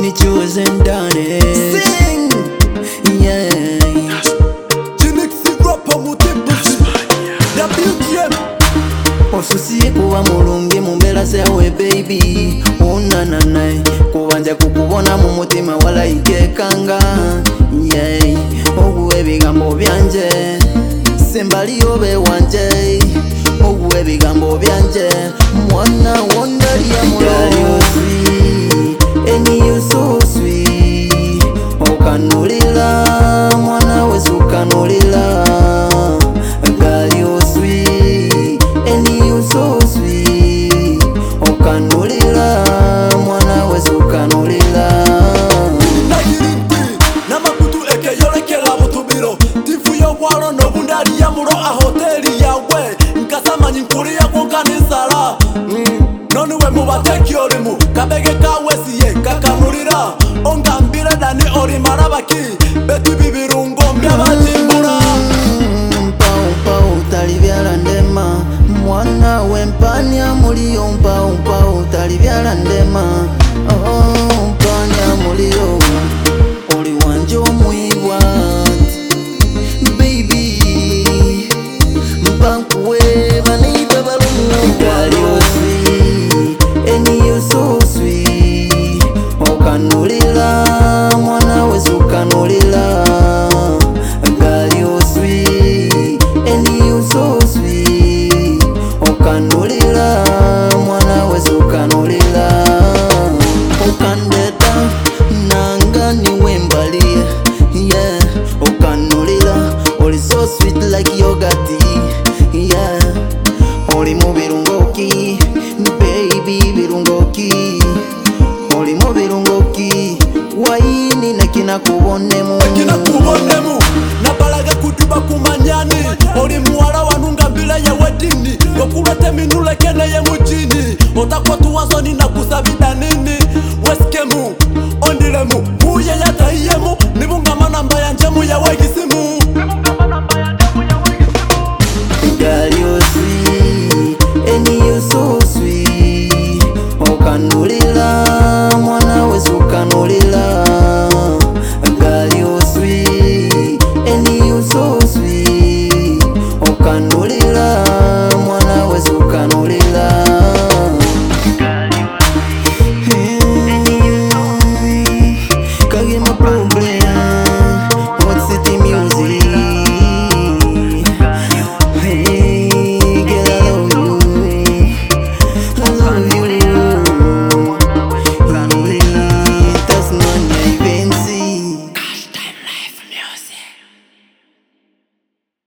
chosen done it. Sing, yeah. Osusiye kuwa mulungi mumbera sewe baby unananai kubanja kukubona mu mutima walayikekanga yeah. Oguwe bigambo byanje sembali obe wanje oguwe bigambo byanje mwana wondalia mulungi sweet and you so sweet okanulila mwana wesu kanulila girl you sweet and you so sweet okanulila mwana wesu kanulila namakutu eke yolekela mutubiro tifu yobwalo nobundali ya mulo a hoteli yawe nkasamanyi nkuli yako nkanisala noni we mubateki olimu kabege kawesiye kakanulira ongambire dani olimala baki betu bibirungo mbyabajimbula utalibyala ndema mwana wempanya mulio mpa utalibyala ndema mpanya mulio oli wanje omwibwa baby mpankuwe baniba balumu girl you sweet and you so sweet okanulila mwana wesu kanulila girl you sweet and you so sweet okanulila mwana wesu kanulila okandeta nanga niwe mbalie yeah okanulila oli so sweet like yogurt yeah oli mu birungoki baby birungoki oli mu birungoki waini nakina kubonemu nabalaga kutuba kumanyani oli muwala wanunga mbila ya wedini yokulete minule kene ye mujini otakwa tuwazoni na kusabida nini